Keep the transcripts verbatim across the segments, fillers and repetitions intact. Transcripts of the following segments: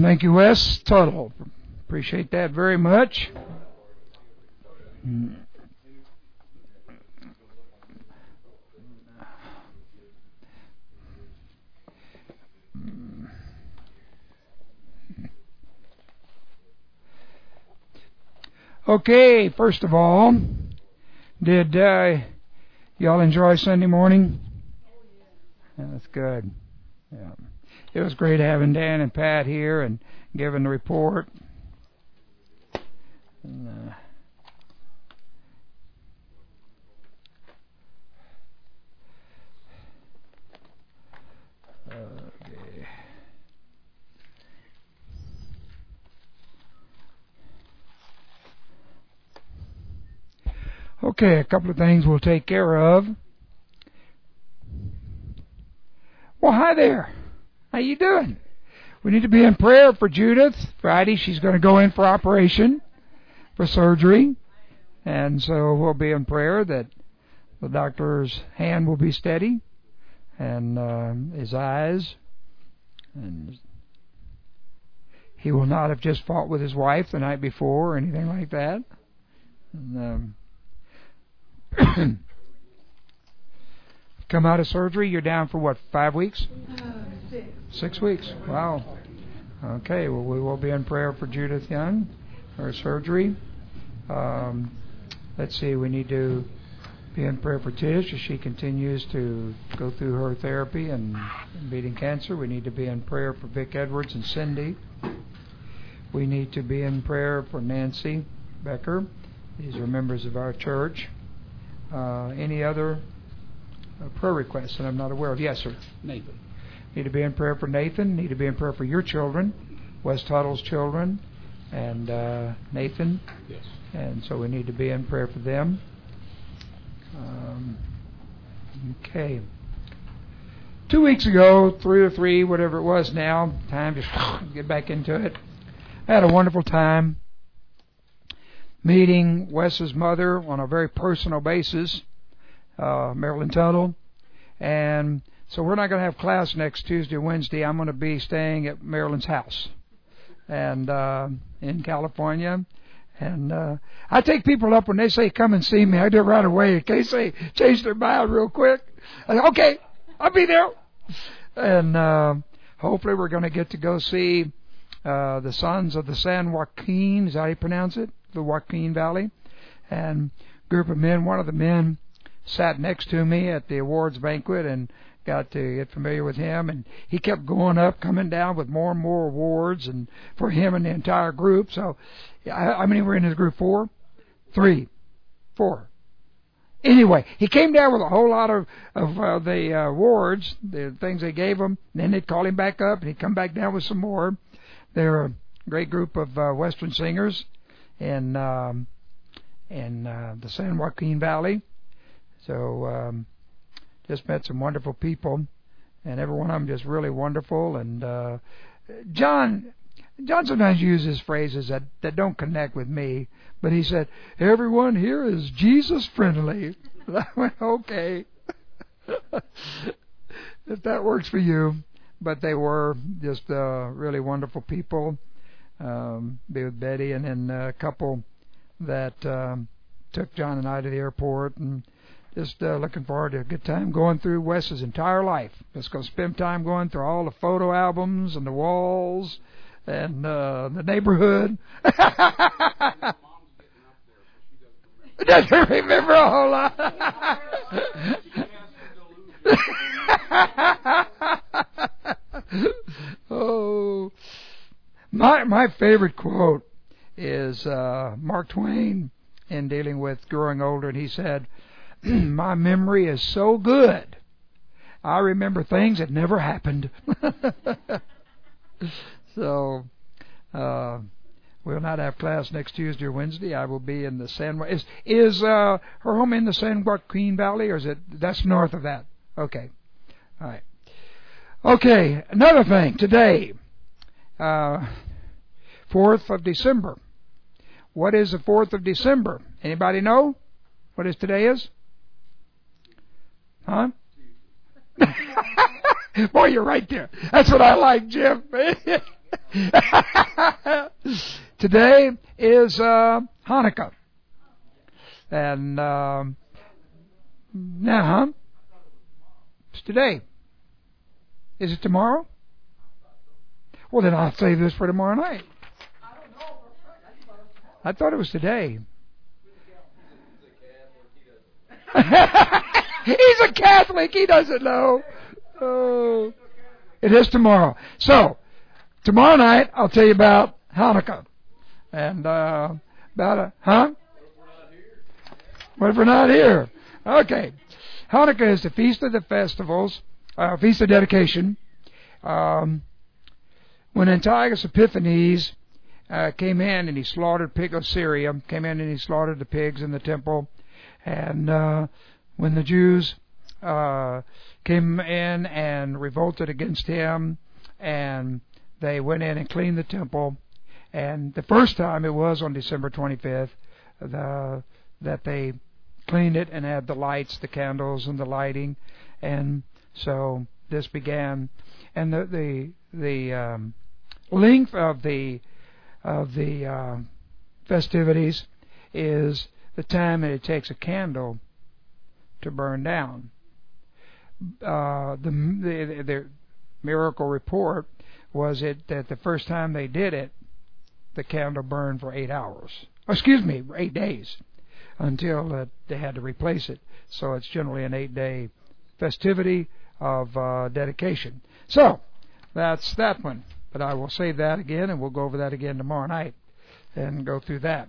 Thank you, Wes Tuttle. Appreciate that very much. Okay, first of all, did uh, y'all enjoy Sunday morning? Yeah, that's good. Yeah. It was great having Dan and Pat here and giving the report. And, uh, okay. Okay, a couple of things we'll take care of. Well, hi there. How you doing? We need to be in prayer for Judith. Friday, she's going to go in for operation, for surgery. And so we'll be in prayer that the doctor's hand will be steady and uh, his eyes. And he will not have just fought with his wife the night before or anything like that. And, um, come out of surgery, you're down for what, five weeks? Uh, six. Six weeks. Wow. Okay, well, we will be in prayer for Judith Young, her surgery. Um, let's see, we need to be in prayer for Tish as she continues to go through her therapy and beating cancer. We need to be in prayer for Vic Edwards and Cindy. We need to be in prayer for Nancy Becker. These are members of our church. Uh, any other uh, prayer requests that I'm not aware of? Yes, sir. Nathan. Need to be in prayer for Nathan. Need to be in prayer for your children, Wes Tuttle's children, and uh, Nathan. Yes. And so we need to be in prayer for them. Um, okay. Two weeks ago, three or three, whatever it was now, time to get back into it. I had a wonderful time meeting Wes's mother on a very personal basis, uh, Marilyn Tuttle. And so we're not going to have class next Tuesday or Wednesday. I'm going to be staying at Marilyn's house and uh, in California. And uh, I take people up when they say, come and see me. I do it right away in case they change their mind real quick. I say, okay, I'll be there. And uh, hopefully we're going to get to go see uh, the sons of the San Joaquin, is that how you pronounce it? The Joaquin Valley. And a group of men, one of the men sat next to me at the awards banquet and got to get familiar with him, and he kept going up, coming down with more and more awards, and for him and the entire group. So, how many were in his group? Four? Three? Four? Anyway, he came down with a whole lot of, of uh, the uh, awards, the things they gave him, and then they'd call him back up, and he'd come back down with some more. They're a great group of uh, Western singers in, um, in uh, the San Joaquin Valley. So, um, just met some wonderful people, and every one of them just really wonderful. And uh, John, John sometimes uses phrases that, that don't connect with me, but he said, everyone here is Jesus friendly. I went, okay, if that works for you. But they were just uh, really wonderful people. Um, be with Betty, and then a couple that um, took John and I to the airport, and just uh, looking forward to a good time going through Wes's entire life. Just going to spend time going through all the photo albums and the walls and uh, the neighborhood. Doesn't remember a whole lot. Oh, my my favorite quote is uh, Mark Twain in dealing with growing older, and he said, my memory is so good, I remember things that never happened. So, uh, we'll not have class next Tuesday or Wednesday. I will be in the San... Is, is uh, her home in the San Joaquin Valley, or is it... That's north of that. Okay. All right. Okay, another thing. Today, uh, fourth of December. What is the fourth of December? Anybody know what is today is? Huh? Boy, you're right there. That's what I like, Jim. Today is uh, Hanukkah. And um, now, huh? It's today. Is it tomorrow? Well, then I'll save this for tomorrow night. I thought it was today. He's a Catholic. He doesn't know. Oh, it is tomorrow. So, tomorrow night I'll tell you about Hanukkah. And uh, about a, huh? What if we're not here? Okay. Hanukkah is the Feast of the Festivals, uh, Feast of Dedication. Um, when Antiochus Epiphanes uh, came in and he slaughtered pig of Syria, came in and he slaughtered the pigs in the temple, and uh, when the Jews uh, came in and revolted against him, and they went in and cleaned the temple, and the first time it was on December twenty-fifth, the, that they cleaned it and had the lights, the candles, and the lighting, and so this began. And the the the um, length of the of the uh, festivities is the time that it takes a candle to burn down. Uh, the, the the miracle report was it that the first time they did it, the candle burned for eight hours. Oh, excuse me, eight days, until uh, they had to replace it. So it's generally an eight-day festivity of uh, dedication. So that's that one. But I will save that again, and we'll go over that again tomorrow night and go through that.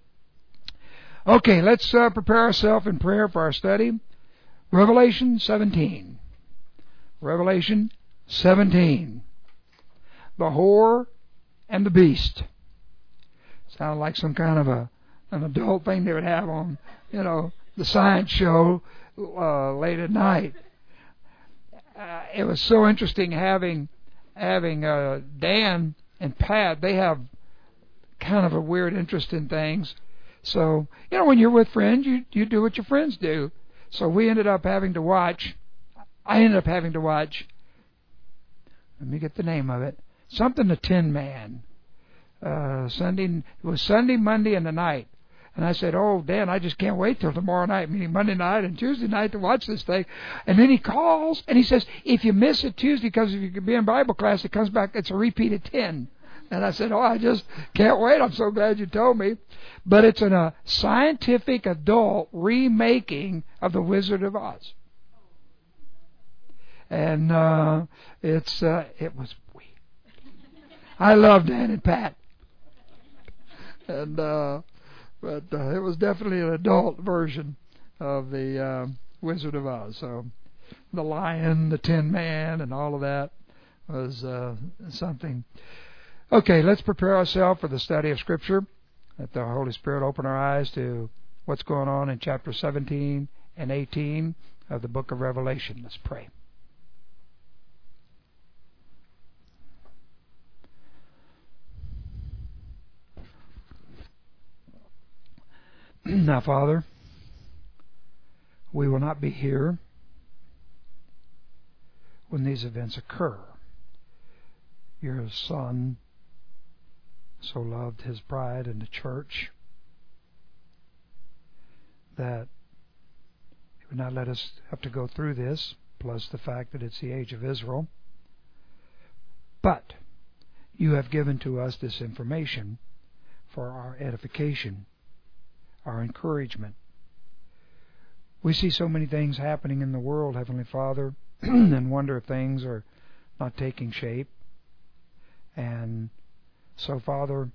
Okay, let's uh, prepare ourselves in prayer for our study. Revelation seventeen. Revelation seventeen. The whore and the beast. Sounds like some kind of a an adult thing they would have on, you know, the science show uh, late at night. Uh, it was so interesting having having uh, Dan and Pat. They have kind of a weird interest in things. So, you know, when you're with friends, you you do what your friends do. So we ended up having to watch, I ended up having to watch, let me get the name of it, something the Tin Man. Uh, Sunday, it was Sunday, Monday, and the night. And I said, oh, Dan, I just can't wait till tomorrow night, meaning Monday night and Tuesday night, to watch this thing. And then he calls, and he says, if you miss it Tuesday, because if you could be in Bible class, it comes back, it's a repeat of ten. And I said, oh, I just can't wait. I'm so glad you told me. But it's in a scientific adult remaking of The Wizard of Oz. And uh, it's uh, it was weird. I love Dan and Pat. And uh, but uh, it was definitely an adult version of the uh, Wizard of Oz. So the lion, the Tin Man, and all of that was uh, something. Okay, let's prepare ourselves for the study of Scripture. Let the Holy Spirit open our eyes to what's going on in chapter seventeen and eighteen of the book of Revelation. Let's pray. Now, Father, we will not be here when these events occur. Your Son so loved His bride and the church that He would not let us have to go through this, plus the fact that it's the age of Israel. But you have given to us this information for our edification, our encouragement. We see so many things happening in the world, Heavenly Father, and wonder if things are not taking shape. And so, Father,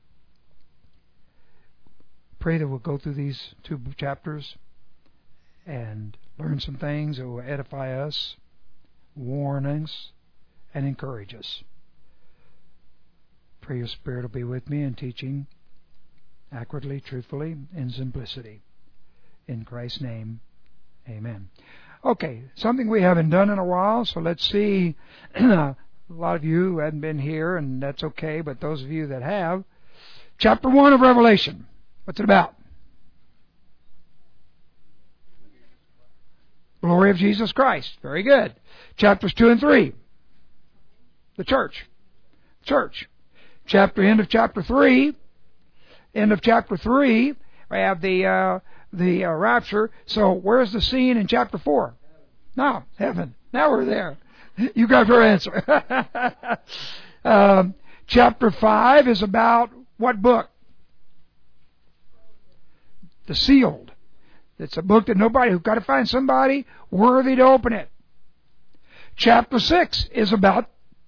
pray that we'll go through these two chapters and learn some things that will edify us, warn us, and encourage us. Pray your Spirit will be with me in teaching accurately, truthfully, in simplicity. In Christ's name, amen. Okay, something we haven't done in a while, so let's see. A lot of you hadn't been here, and that's okay, but those of you that have, chapter one of Revelation. What's it about? Glory of Jesus Christ. Very good. Chapters two and three. The church. church. Chapter end of chapter three. End of chapter three. We have the uh, the uh, rapture. So where's the scene in chapter four? No, heaven. Now we're there. You got your answer. um, chapter five is about what book? The sealed. It's a book that nobody, who's got to find somebody worthy to open it. Chapter six is about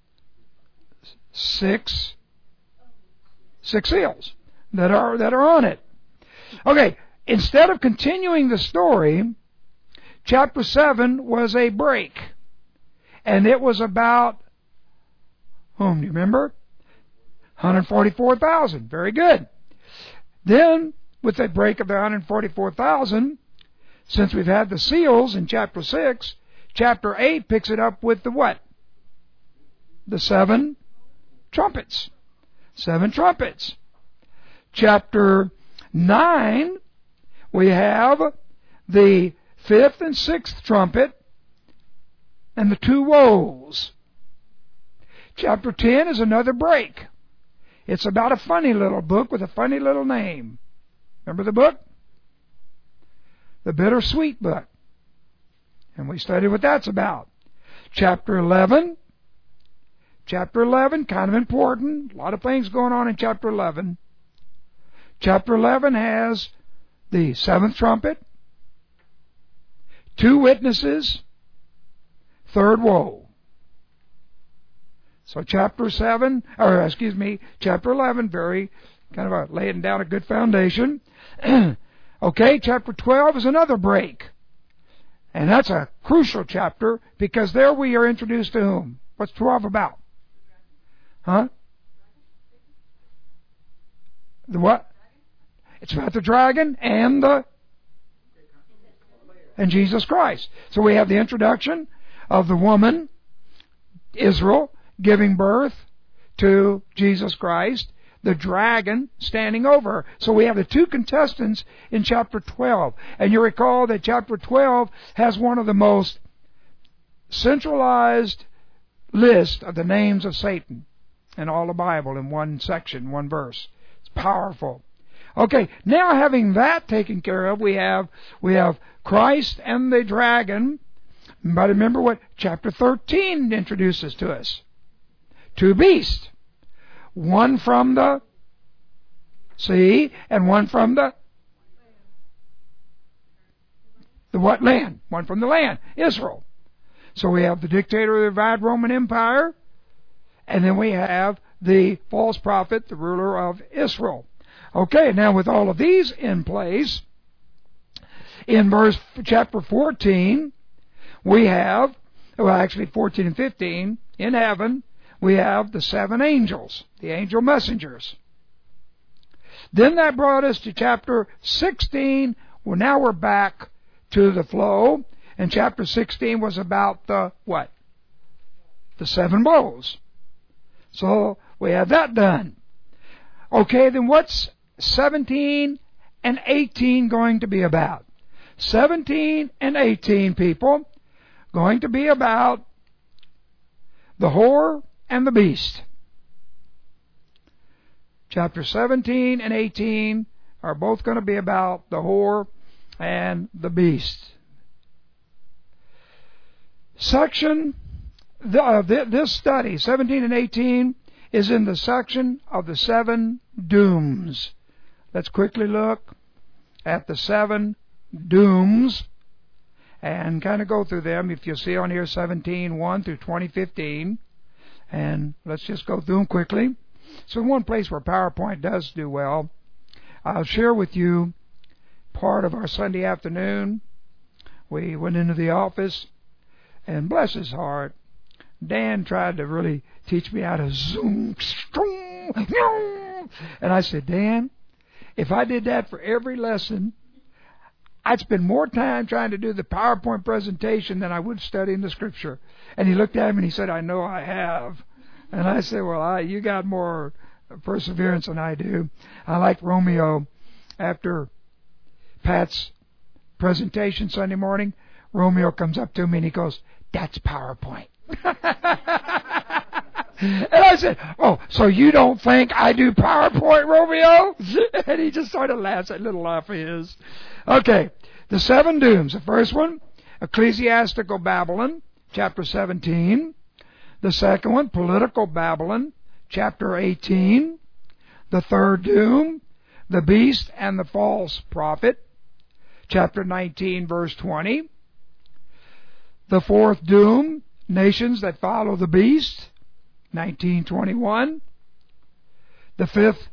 six six seals that are that are on it. Okay, instead of continuing the story, chapter seven was a break. And it was about whom, do you remember? one hundred forty-four thousand. Very good. Then, with the break of the one hundred forty-four thousand, since we've had the seals in chapter six, chapter eight picks it up with the what? The seven trumpets. Seven trumpets. Chapter nine, we have the fifth and sixth trumpet and the two woes. Chapter ten is another break. It's about a funny little book with a funny little name. Remember the book? The Bittersweet Book. And we studied what that's about. Chapter eleven. Chapter eleven, kind of important. A lot of things going on in chapter eleven. Chapter eleven has the seventh trumpet, two witnesses, third woe. So chapter seven, or excuse me, chapter eleven, very kind of a laying down a good foundation. Okay, chapter twelve is another break. And that's a crucial chapter because there we are introduced to whom? What's twelve about? Huh? The what? It's about the dragon and the and Jesus Christ. So we have the introduction of the woman, Israel, giving birth to Jesus Christ, the dragon standing over her. So we have the two contestants in chapter twelve. And you recall that chapter twelve has one of the most centralized lists of the names of Satan in all the Bible in one section, one verse. It's powerful. Okay, now having that taken care of, we have we have Christ and the dragon. But remember what chapter thirteen introduces to us. Two beasts. One from the sea and one from the the what land? One from the land, Israel. So we have the dictator of the divided Roman Empire, and then we have the false prophet, the ruler of Israel. Okay, now with all of these in place, in verse chapter fourteen, we have, well actually fourteen and fifteen, in heaven, we have the seven angels, the angel messengers. Then that brought us to chapter sixteen. Well, now we're back to the flow. And chapter sixteen was about the what? The seven bowls. So we have that done. Okay, then what's seventeen and eighteen going to be about? seventeen and eighteen, people, going to be about the whore and the beast. Chapter seventeen and eighteen are both going to be about the whore and the beast. Section uh, this study, seventeen and eighteen, is in the section of the seven dooms. Let's quickly look at the seven dooms and kind of go through them. If you see on here seventeen, one through twenty fifteen. And let's just go through them quickly. So one place where PowerPoint does do well, I'll share with you part of our Sunday afternoon. We went into the office, and bless his heart, Dan tried to really teach me how to zoom, and I said, Dan, if I did that for every lesson, I'd spend more time trying to do the PowerPoint presentation than I would studying the Scripture. And he looked at me and he said, I know I have. And I said, well, I, you got more perseverance than I do. I like Romeo. After Pat's presentation Sunday morning, Romeo comes up to me and he goes, that's PowerPoint. And I said, oh, so you don't think I do PowerPoint, Romeo? And he just started laughing, that little laugh of his. Okay, the seven dooms. The first one, ecclesiastical Babylon, chapter seventeen. The second one, political Babylon, chapter eighteen. The third doom, the beast and the false prophet, chapter nineteen, verse twenty. The fourth doom, nations that follow the beast, nineteen twenty-one. The fifth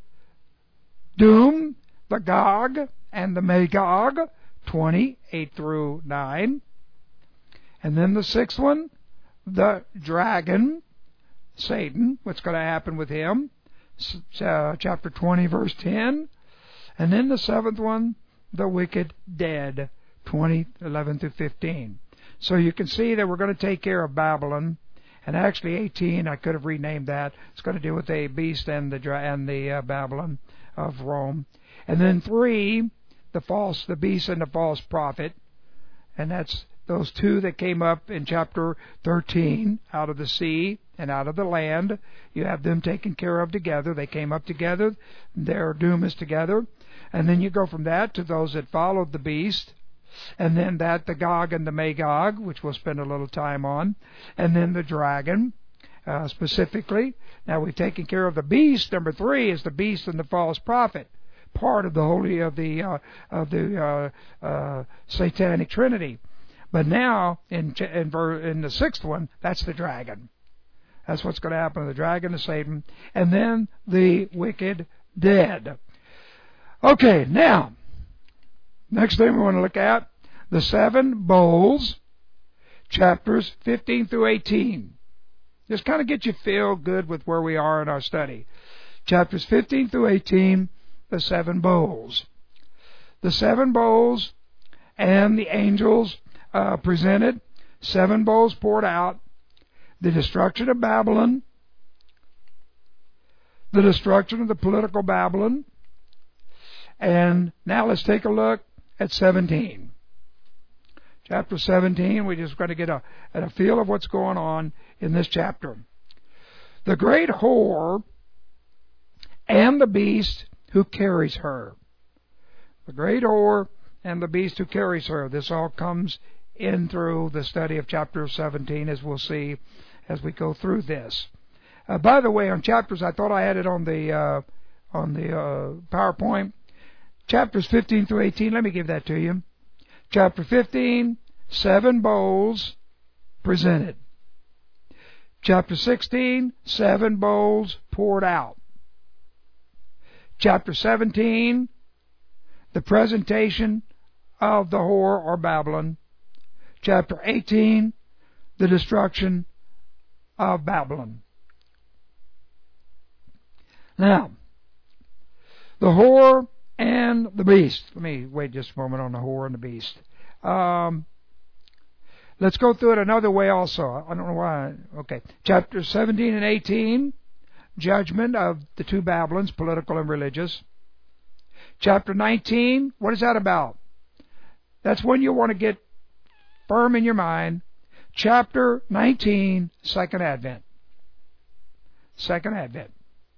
doom, the Gog and the Magog, twenty-eight through nine. And then the sixth one, the dragon, Satan, what's going to happen with him, uh, chapter twenty, verse ten. And then the seventh one, the wicked dead, twenty, eleven through fifteen. So you can see that we're going to take care of Babylon. And actually eighteen, I could have renamed that. It's going to do with the beast and the and the uh, Babylon of Rome. And then three, the false, the beast and the false prophet. And that's those two that came up in chapter thirteen, out of the sea and out of the land. You have them taken care of together. They came up together. Their doom is together. And then you go from that to those that followed the beast. And then that, the Gog and the Magog, which we'll spend a little time on. And then the dragon, uh, specifically. Now we've taken care of the beast. Number three is the beast and the false prophet. Part of the holy, of the, uh, of the, uh, uh, satanic trinity. But now, in, in, in the sixth one, that's the dragon. That's what's going to happen to the dragon, to Satan. And then the wicked dead. Okay, now, next thing we want to look at, the seven bowls, chapters fifteen through eighteen. Just kind of get you feel good with where we are in our study. Chapters fifteen through eighteen, the seven bowls. The seven bowls and the angels uh, presented, seven bowls poured out, the destruction of Babylon, the destruction of the political Babylon. And now let's take a look at seventeen. Chapter seventeen, we're just going to get a, a feel of what's going on in this chapter. The great whore and the beast who carries her. The great whore and the beast who carries her. This all comes in through the study of chapter seventeen, as we'll see as we go through this. Uh, by the way, on chapters, I thought I had it on the uh, on the uh, PowerPoint. Chapters fifteen through eighteen, let me give that to you. Chapter fifteen, seven bowls presented. Chapter sixteen, seven bowls poured out. Chapter seventeen, the presentation of the whore or Babylon. Chapter eighteen, the destruction of Babylon. Now, the whore and the beast. Let me wait just a moment on the whore and the beast. Um, let's go through it another way also. I don't know why. Okay. Chapters seventeen and eighteen, judgment of the two Babylons, political and religious. Chapter nineteen, what is that about? That's when you want to get firm in your mind. Chapter nineteen, Second Advent. Second Advent.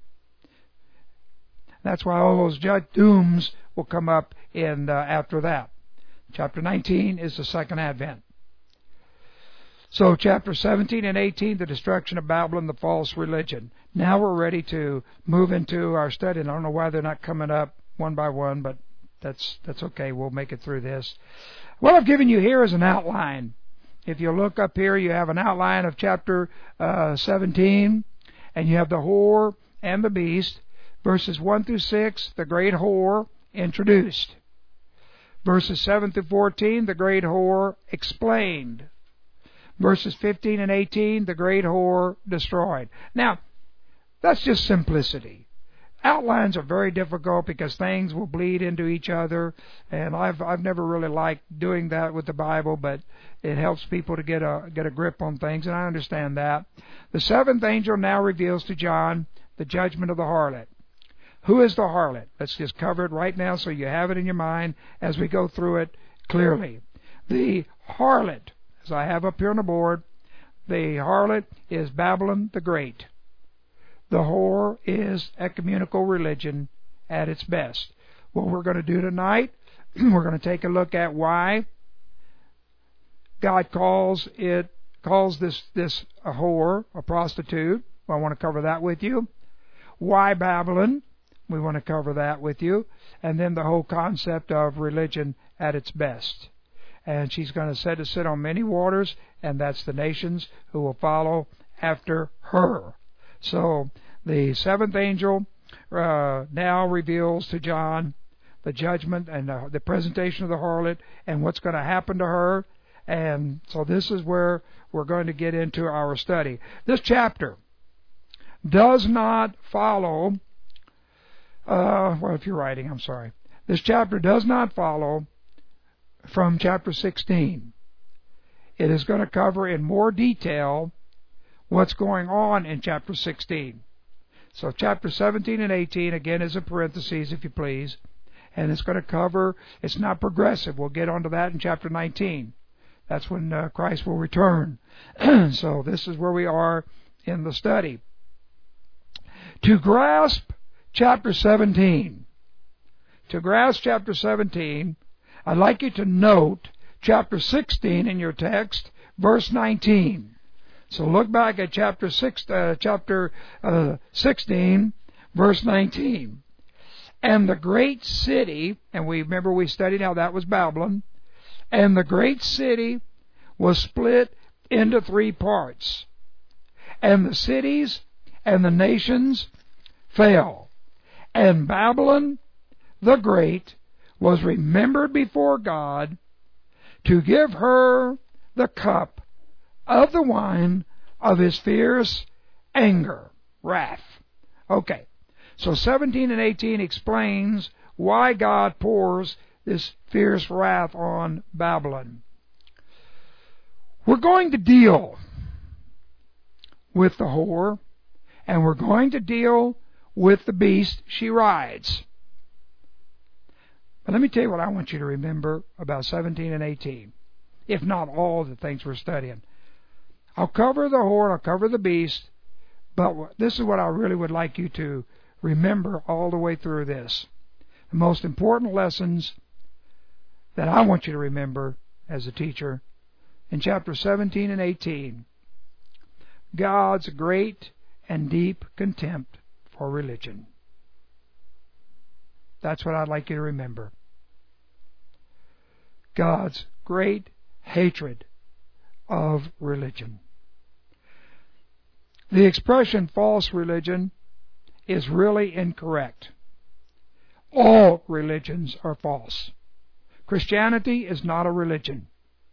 That's why all those judge dooms will come up in uh, after that. Chapter nineteen is the Second Advent. So chapter seventeen and eighteen, the destruction of Babylon, the false religion. Now we're ready to move into our study. And I don't know why they're not coming up one by one, but that's that's okay. We'll make it through this. What I've given you here is an outline. If you look up here, you have an outline of chapter uh, seventeen, and you have the whore and the beast. Verses one through six, the great whore introduced. Verses seven through fourteen, the great whore explained. Verses fifteen and eighteen, the great whore destroyed. Now, that's just simplicity. Outlines are very difficult because things will bleed into each other, and I've I've never really liked doing that with the Bible, but it helps people to get a get a grip on things, and I understand that. The seventh angel now reveals to John the judgment of the harlot. Who is the harlot? Let's just cover it right now so you have it in your mind as we go through it clearly. The harlot, as I have up here on the board, the harlot is Babylon the Great. The whore is ecumenical religion at its best. What we're going to do tonight, we're going to take a look at why God calls it calls this this a whore, a prostitute. I want to cover that with you. Why Babylon? We want to cover that with you. And then the whole concept of religion at its best. And she's going to set to sit on many waters, and that's the nations who will follow after her. So the seventh angel uh, now reveals to John the judgment and the, the presentation of the harlot and what's going to happen to her. And so this is where we're going to get into our study. This chapter does not follow, uh, well, if you're writing, I'm sorry. This chapter does not follow from chapter sixteen. It is going to cover in more detail what's going on in chapter sixteen. So chapter seventeen and eighteen, again, is a parenthesis, if you please. And it's going to cover, it's not progressive. We'll get onto that in chapter nineteen. That's when uh, Christ will return. So this is where we are in the study. To grasp chapter seventeen, to grasp chapter seventeen, I'd like you to note chapter sixteen in your text, verse nineteen. So look back at chapter six, uh, chapter uh, sixteen, verse nineteen. And the great city, and we remember we studied how that was Babylon, and the great city was split into three parts. And the cities and the nations fell. And Babylon the Great was remembered before God to give her the cup of the wine of His fierce anger, wrath. Okay, so seventeen and eighteen explains why God pours this fierce wrath on Babylon. We're going to deal with the whore, and we're going to deal with the beast she rides. But let me tell you what I want you to remember about seventeen and eighteen, if not all the things we're studying. I'll cover the whore, I'll cover the beast, but this is what I really would like you to remember all the way through this. The most important lessons that I want you to remember as a teacher in chapter seventeen and eighteen, God's great and deep contempt for religion. That's what I'd like you to remember. God's great hatred of religion. The expression false religion is really incorrect. All religions are false. Christianity is not a religion.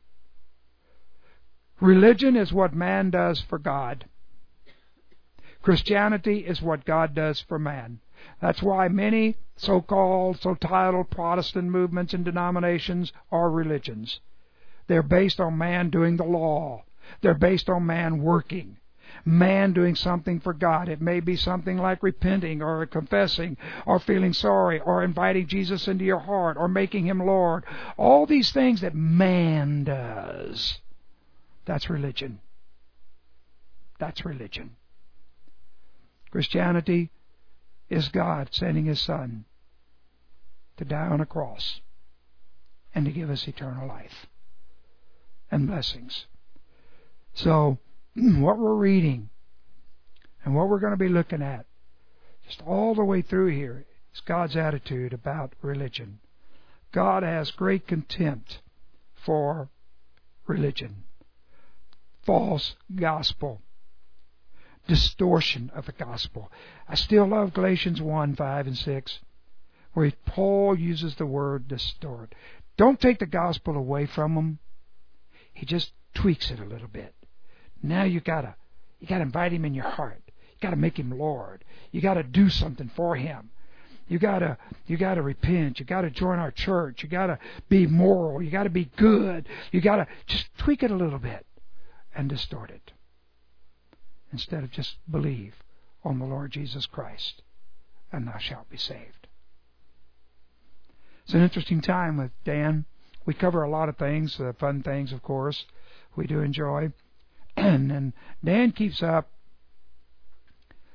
Religion is what man does for God. Christianity is what God does for man. That's why many so-called, so-titled Protestant movements and denominations are religions. They're based on man doing the law. They're based on man working. Man doing something for God. It may be something like repenting or confessing or feeling sorry or inviting Jesus into your heart or making Him Lord. All these things that man does. That's religion. That's religion. Christianity is God sending His Son to die on a cross and to give us eternal life and blessings. So, what we're reading and what we're going to be looking at just all the way through here is God's attitude about religion. God has great contempt for religion. False gospel. Distortion of the gospel. I still love Galatians one, five, and six, where Paul uses the word distort. Don't take the gospel away from them. He just tweaks it a little bit. Now you gotta, you gotta invite Him in your heart. You gotta make Him Lord. You gotta do something for Him. You gotta, you gotta repent. You gotta join our church. You gotta be moral. You gotta be good. You gotta just tweak it a little bit and distort it, instead of just believe on the Lord Jesus Christ, and thou shalt be saved. It's an interesting time with Dan. We cover a lot of things, uh, fun things, of course, we do enjoy. And, and Dan keeps up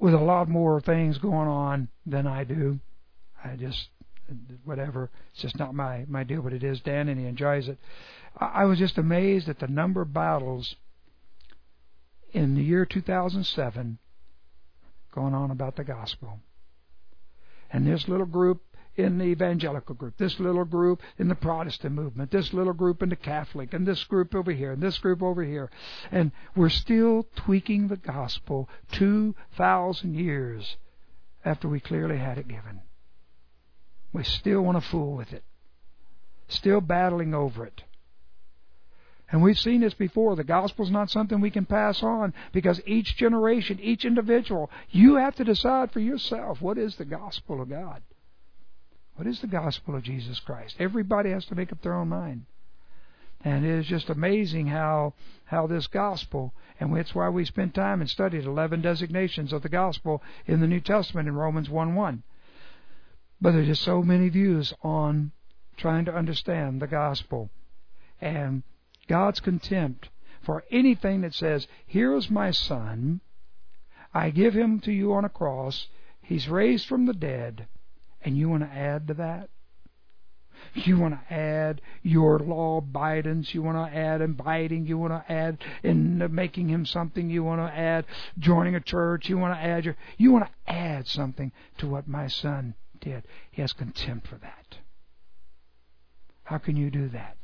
with a lot more things going on than I do. I just, whatever, it's just not my, my deal, but it is Dan, and he enjoys it. I, I was just amazed at the number of battles in the year two thousand seven going on about the gospel. And this little group in the evangelical group, this little group in the Protestant movement, this little group in the Catholic, and this group over here, and this group over here. And we're still tweaking the gospel two thousand years after we clearly had it given. We still want to fool with it. Still battling over it. And we've seen this before. The gospel's not something we can pass on, because each generation, each individual, you have to decide for yourself, what is the gospel of God? What is the gospel of Jesus Christ? Everybody has to make up their own mind. And it is just amazing how how this gospel, and that's why we spent time and studied eleven designations of the gospel in the New Testament in Romans one one. But there's just so many views on trying to understand the gospel. And God's contempt for anything that says, here is my son, I give him to you on a cross, he's raised from the dead, and you want to add to that? You want to add your law abidance, you want to add abiding, you want to add in making him something, you want to add joining a church, you want to add your, you want to add something to what my son did. He has contempt for that. How can you do that?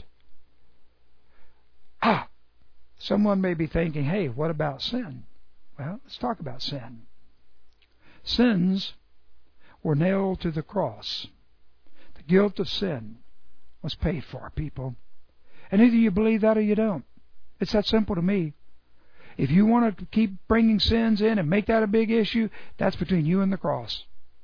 Ah, someone may be thinking, hey, what about sin? Well, let's talk about sin. Sins were nailed to the cross. The guilt of sin was paid for, people. And either you believe that or you don't. It's that simple to me. If you want to keep bringing sins in and make that a big issue, that's between you and the cross.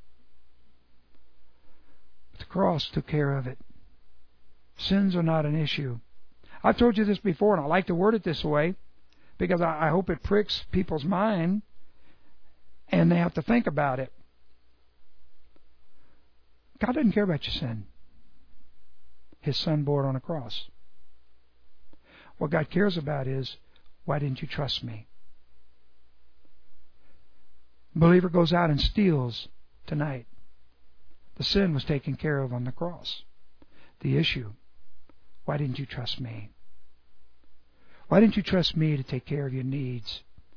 But the cross took care of it. Sins are not an issue. I've told you this before, and I like to word it this way because I hope it pricks people's mind and they have to think about it. God doesn't care about your sin. His son bore it on a cross. What God cares about is, why didn't you trust me? The believer goes out and steals tonight. The sin was taken care of on the cross. The issue, why didn't you trust me? Why didn't you trust me to take care of your needs?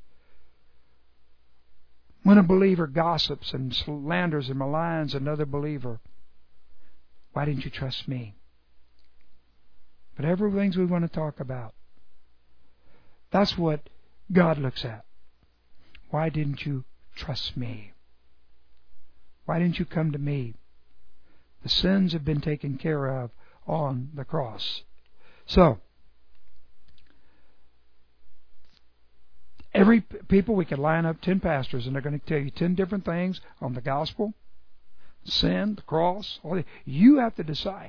When a believer gossips and slanders and maligns another believer, why didn't you trust me? Whatever things we want to talk about, that's what God looks at. Why didn't you trust me? Why didn't you come to me? The sins have been taken care of on the cross. So, every people, we could line up ten pastors and they're going to tell you ten different things on the gospel, sin, the cross. All that. You have to decide.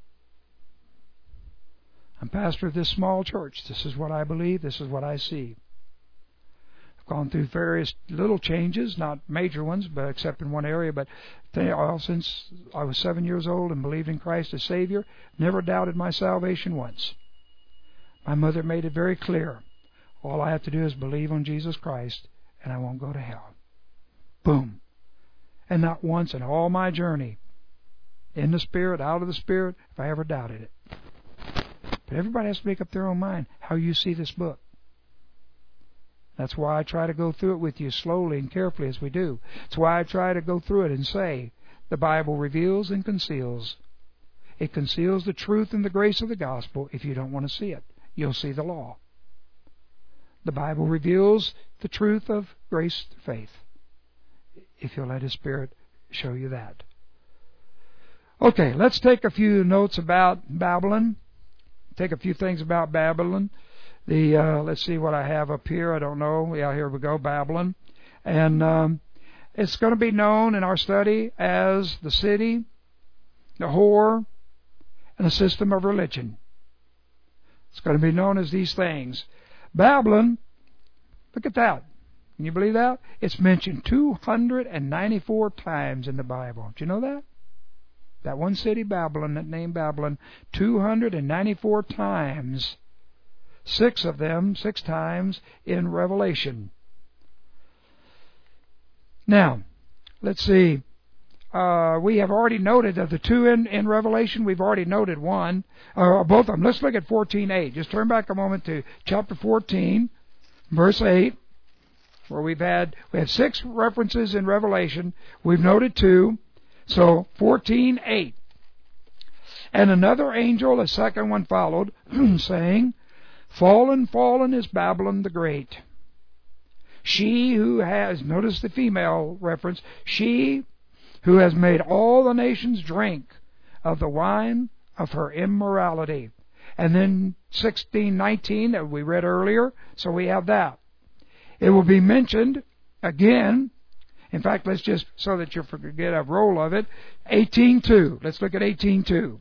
I'm pastor of this small church. This is what I believe. This is what I see. I've gone through various little changes, not major ones, but except in one area. But they, all since I was seven years old and believed in Christ as Savior, never doubted my salvation once. My mother made it very clear. All I have to do is believe on Jesus Christ, and I won't go to hell. Boom. And not once in all my journey, in the Spirit, out of the Spirit, if I ever doubted it. But everybody has to make up their own mind how you see this book. That's why I try to go through it with you slowly and carefully as we do. That's why I try to go through it and say, the Bible reveals and conceals. It conceals the truth and the grace of the gospel if you don't want to see it. You'll see the law. The Bible reveals the truth of grace to faith, if you'll let His Spirit show you that. Okay, let's take a few notes about Babylon. Take a few things about Babylon. The uh, let's see what I have up here. I don't know. Yeah, here we go, Babylon. And um, it's going to be known in our study as the city, the whore, and the system of religion. It's going to be known as these things. Babylon, look at that. Can you believe that? It's mentioned two hundred ninety-four times in the Bible. Do you know that? That one city, Babylon, that name Babylon, two hundred ninety-four times. Six of them, six times in Revelation. Now, let's see. Uh, we have already noted of the two in, in Revelation, we've already noted one, or both of them. Let's look at fourteen eight. Just turn back a moment to chapter fourteen, verse eight, where we've had, we had six references in Revelation. We've noted two. So, fourteen eight. And another angel, a second one followed, saying, Fallen, fallen is Babylon the Great. She who has, notice the female reference, she who has made all the nations drink of the wine of her immorality. And then sixteen nineteen that we read earlier, so we have that. It will be mentioned again. In fact, let's just, so that you forget a roll of it, eighteen two. Let's look at eighteen two.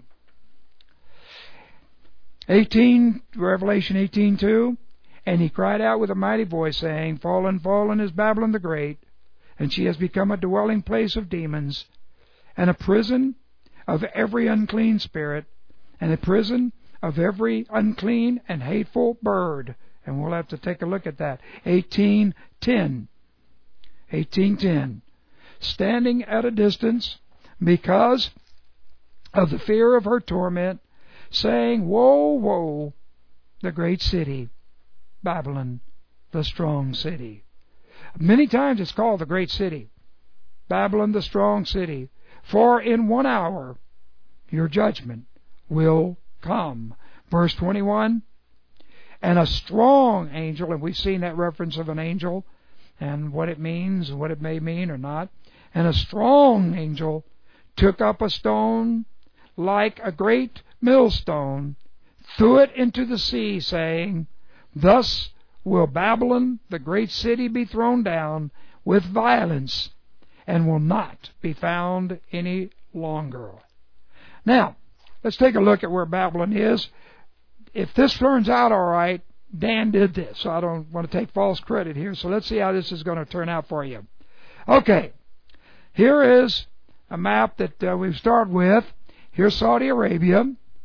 eighteen, Revelation eighteen two. And he cried out with a mighty voice, saying, Fallen, fallen is Babylon the Great, and she has become a dwelling place of demons, and a prison of every unclean spirit, and a prison of every unclean and hateful bird. And we'll have to take a look at that. eighteen ten. eighteen ten. Standing at a distance because of the fear of her torment, saying, Woe, woe, the great city, Babylon, the strong city. Many times it's called the great city. Babylon, the strong city. For in one hour your judgment will come. Verse twenty-one. And a strong angel, and we've seen that reference of an angel, and what it means, what it may mean or not. And a strong angel took up a stone like a great millstone, threw it into the sea, saying, Thus will Babylon, the great city, be thrown down with violence, and will not be found any longer. Now, let's take a look at where Babylon is. If this turns out all right, Dan did this, so I don't want to take false credit here. So let's see how this is going to turn out for you. Okay, here is a map that uh, we start with. Here's Saudi Arabia,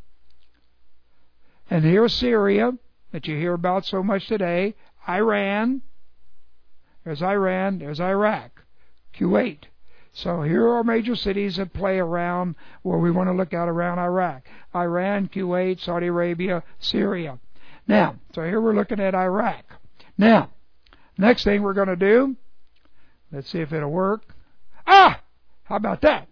and here's Syria, that you hear about so much today. Iran, there's Iran, there's Iraq, Kuwait. So here are major cities that play around where we want to look at around Iraq. Iran, Kuwait, Saudi Arabia, Syria. Now, so here we're looking at Iraq. Now, next thing we're going to do, let's see if it'll work. Ah! How about that?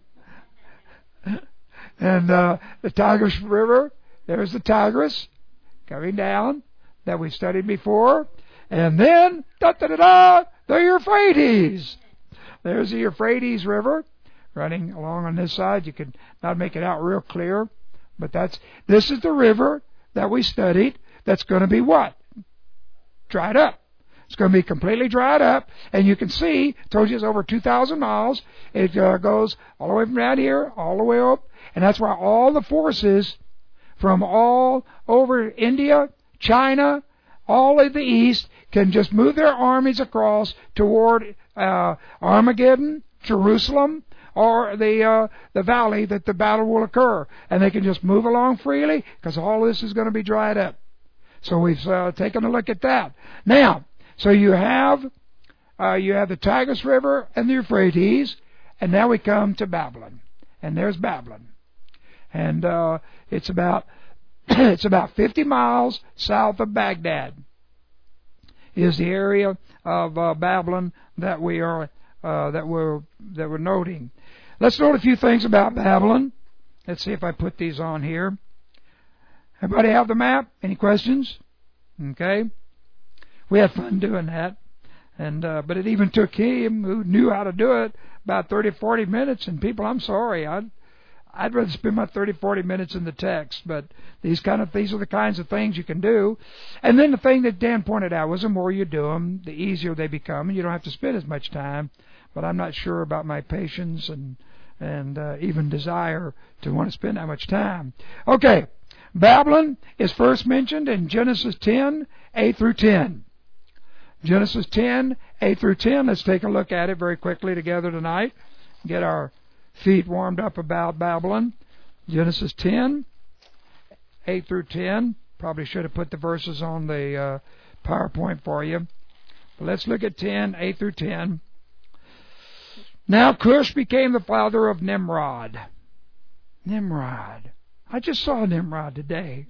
And uh, the Tigris River, there's the Tigris coming down that we studied before. And then, da-da-da-da, the Euphrates. There's the Euphrates River running along on this side. You can not make it out real clear, but that's this is the river that we studied that's going to be what? Dried up. It's going to be completely dried up, and you can see, I told you it's over two thousand miles. It uh, goes all the way from down here, all the way up, and that's why all the forces from all over India, China, all of the east can just move their armies across toward uh, Armageddon, Jerusalem, or the uh, the valley that the battle will occur, and they can just move along freely because all this is going to be dried up. So we've uh, taken a look at that. Now, so you have uh, you have the Tigris River and the Euphrates, and now we come to Babylon, and there's Babylon, and uh, it's about it's about fifty miles south of Baghdad. Is the area of uh, Babylon that we are uh, that we're that we're noting. Let's note a few things about Babylon. Let's see if I put these on here. Everybody have the map? Any questions? Okay. We had fun doing that, and uh, but it even took him, who knew how to do it, about thirty, forty minutes. And people, I'm sorry, I'd I'd rather spend my thirty, forty minutes in the text. But these kind of these are the kinds of things you can do. And then the thing that Dan pointed out was the more you do them, the easier they become, and you don't have to spend as much time. But I'm not sure about my patience and and uh, even desire to want to spend that much time. Okay, Babylon is first mentioned in Genesis ten, eight through ten. Genesis ten, eight through ten. Let's take a look at it very quickly together tonight. Get our feet warmed up about Babylon. Genesis ten, eight through ten. Probably should have put the verses on the uh, PowerPoint for you. But let's look at ten, eight through ten. Now Cush became the father of Nimrod. Nimrod. I just saw Nimrod today.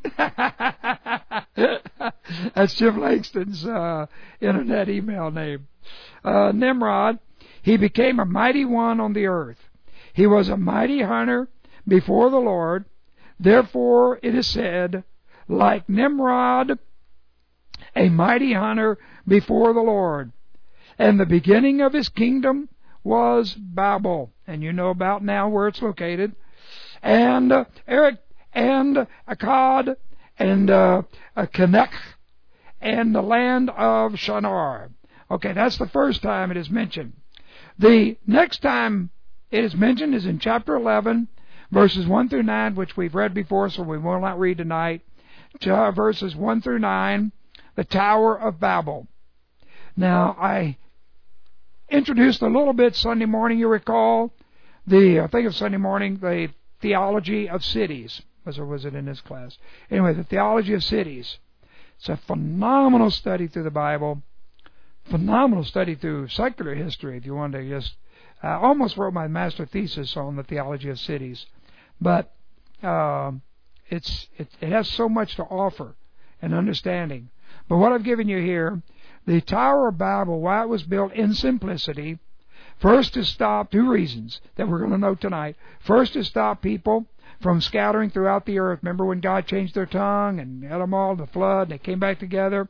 That's Jim Langston's uh, internet email name. Uh, Nimrod, he became a mighty one on the earth. He was a mighty hunter before the Lord. Therefore it is said, like Nimrod, a mighty hunter before the Lord. And the beginning of his kingdom was Babel. And you know about now where it's located. And uh, Eric and Akkad and uh, Calneh and the land of Shinar. Okay, that's the first time it is mentioned. The next time it is mentioned is in chapter eleven, verses one through nine, which we've read before, so we will not read tonight. Verses one through nine, the Tower of Babel. Now, I introduced a little bit Sunday morning, you recall, the, I think of Sunday morning, the theology of cities. Was or was it in this class? Anyway, the theology of cities. It's a phenomenal study through the Bible. Phenomenal study through secular history, if you want to just... I almost wrote my master thesis on the theology of cities. But uh, it's it, it has so much to offer and understanding. But what I've given you here, the Tower of Babel, why it was built in simplicity, first to stop, two reasons that we're going to note tonight. First, to stop people from scattering throughout the earth. Remember when God changed their tongue and had them all in the flood and they came back together?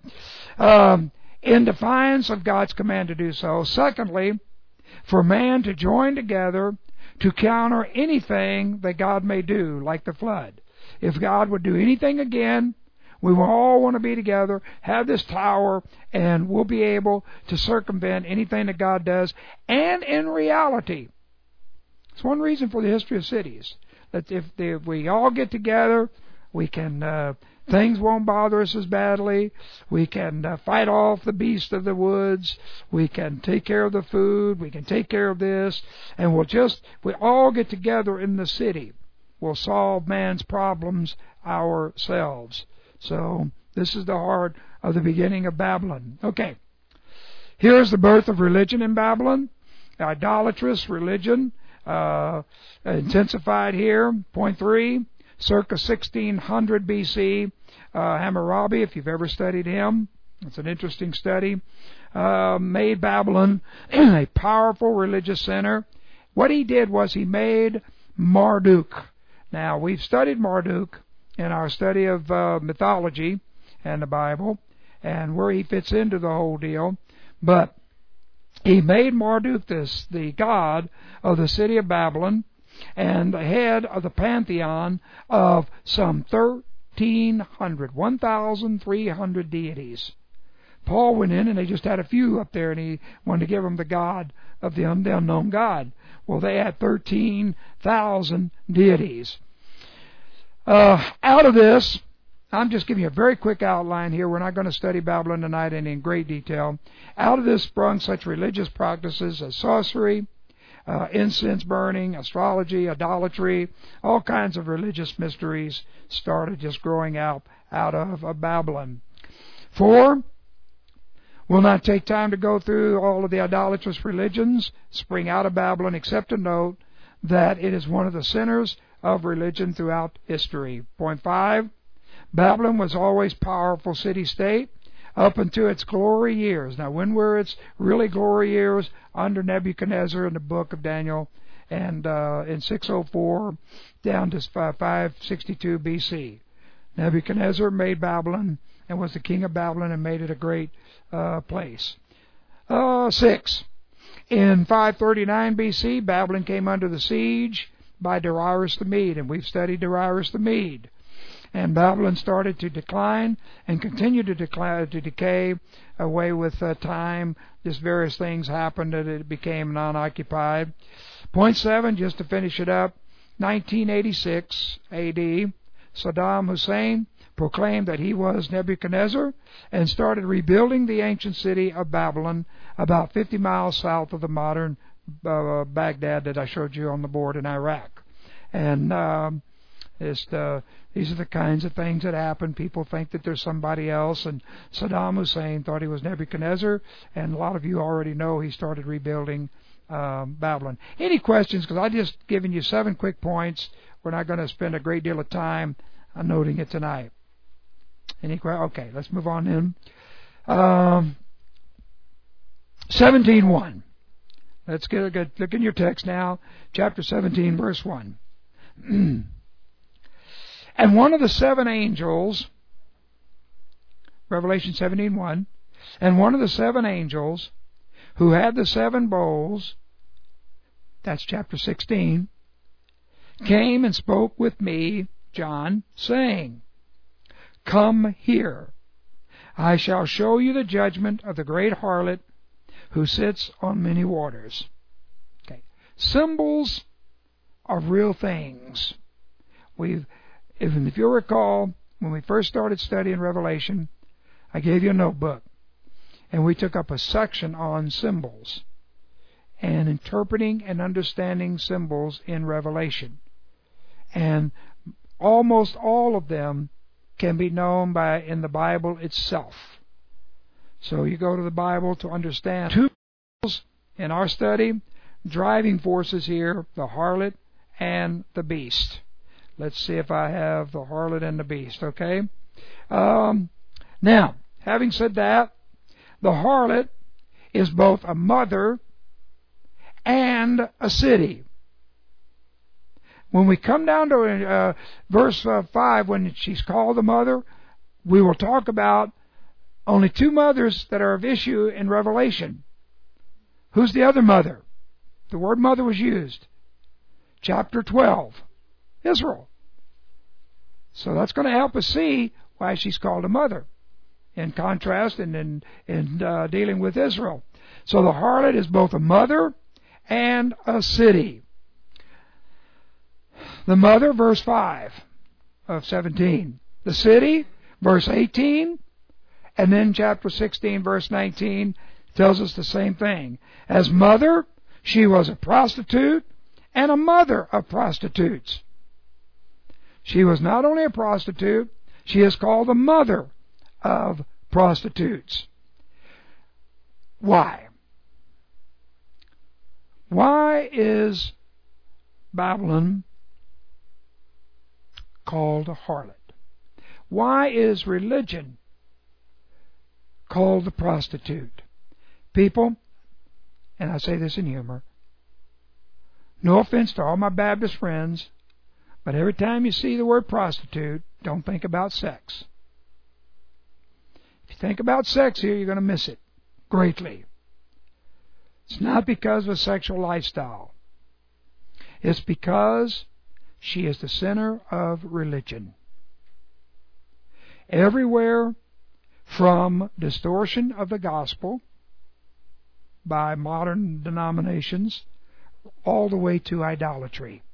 Um, in defiance of God's command to do so. Secondly, for man to join together to counter anything that God may do, like the flood. If God would do anything again, we will all want to be together, have this tower, and we'll be able to circumvent anything that God does. And in reality, it's one reason for the history of cities, that if, if we all get together, we can... Uh, Things won't bother us as badly. We can uh, fight off the beast of the woods. We can take care of the food. We can take care of this. And we'll just, we all get together in the city. We'll solve man's problems ourselves. So this is the heart of the beginning of Babylon. Okay. Here's the birth of religion in Babylon. Idolatrous religion uh, intensified here. Point three. Circa sixteen hundred B C, uh, Hammurabi, if you've ever studied him, it's an interesting study, uh, made Babylon a powerful religious center. What he did was he made Marduk. Now, we've studied Marduk in our study of uh, mythology and the Bible, and where he fits into the whole deal, but he made Marduk this, the god of the city of Babylon, and the head of the pantheon of some thirteen hundred, one thousand three hundred deities. Paul went in and they just had a few up there, and he wanted to give them the God of the unknown God. Well, they had thirteen thousand deities. Uh, out of this, I'm just giving you a very quick outline here. We're not going to study Babylon tonight in, in great detail. Out of this sprung such religious practices as sorcery, Uh, incense burning, astrology, idolatry, all kinds of religious mysteries started just growing out out of, of Babylon. Four, we'll not take time to go through all of the idolatrous religions spring out of Babylon, except to note that it is one of the centers of religion throughout history. Point five, Babylon was always powerful city-state up into its glory years. Now, when were its really glory years? Under Nebuchadnezzar in the book of Daniel, and uh, in six oh four down to five sixty-two B C. Nebuchadnezzar made Babylon and was the king of Babylon and made it a great uh, place. Uh, six. In five thirty-nine B C, Babylon came under the siege by Darius the Mede, and we've studied Darius the Mede. And Babylon started to decline and continued to decline, to decay away with uh, time. Just various things happened that it became non-occupied. Point seven, just to finish it up, nineteen eighty-six A D, Saddam Hussein proclaimed that he was Nebuchadnezzar and started rebuilding the ancient city of Babylon about fifty miles south of the modern uh, Baghdad that I showed you on the board in Iraq. And um, Just, uh, these are the kinds of things that happen. People think that there's somebody else, and Saddam Hussein thought he was Nebuchadnezzar, and a lot of you already know he started rebuilding um, Babylon. Any questions? Because I've just given you seven quick points. We're not going to spend a great deal of time on noting it tonight. Any questions? Okay, let's move on then. Um, seventeen one. Let's get a good look in your text now. Chapter seventeen, verse one. And one of the seven angels, Revelation seventeen one, and one of the seven angels who had the seven bowls, that's chapter sixteen, came and spoke with me, John, saying, Come here, I shall show you the judgment of the great harlot who sits on many waters. Okay. Symbols of real things. We've, if, if you'll recall, when we first started studying Revelation, I gave you a notebook, and we took up a section on symbols and interpreting and understanding symbols in Revelation. And almost all of them can be known by in the Bible itself. So you go to the Bible to understand two symbols in our study, driving forces here, the harlot and the beast. Let's see if I have the harlot and the beast, okay? Um, now, having said that, the harlot is both a mother and a city. When we come down to uh, verse uh, five, when she's called the mother, we will talk about only two mothers that are of issue in Revelation. Who's the other mother? The word mother was used. Chapter twelve, Israel. So that's going to help us see why she's called a mother, in contrast and in, in uh, dealing with Israel. So the harlot is both a mother and a city. The mother, verse five of seventeen. The city, verse eighteen. And then chapter sixteen, verse nineteen, tells us the same thing. As mother, she was a prostitute and a mother of prostitutes. She was not only a prostitute, she is called the mother of prostitutes. Why? Why is Babylon called a harlot? Why is religion called the prostitute? People, and I say this in humor, no offense to all my Baptist friends, but every time you see the word prostitute, don't think about sex. If you think about sex here, you're going to miss it greatly. It's not because of a sexual lifestyle. It's because she is the center of religion. Everywhere from distortion of the gospel by modern denominations all the way to idolatry.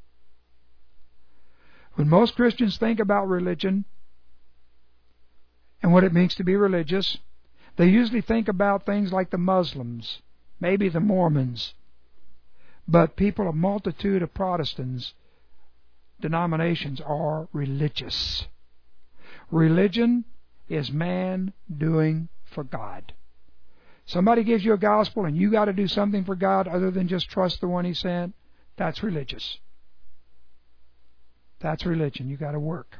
When most Christians think about religion and what it means to be religious, they usually think about things like the Muslims, maybe the Mormons, but people, a multitude of Protestants denominations are religious. Religion is man doing for God. Somebody gives you a gospel and you got to do something for God other than just trust the one He sent. That's religious. That's religion. You got to work.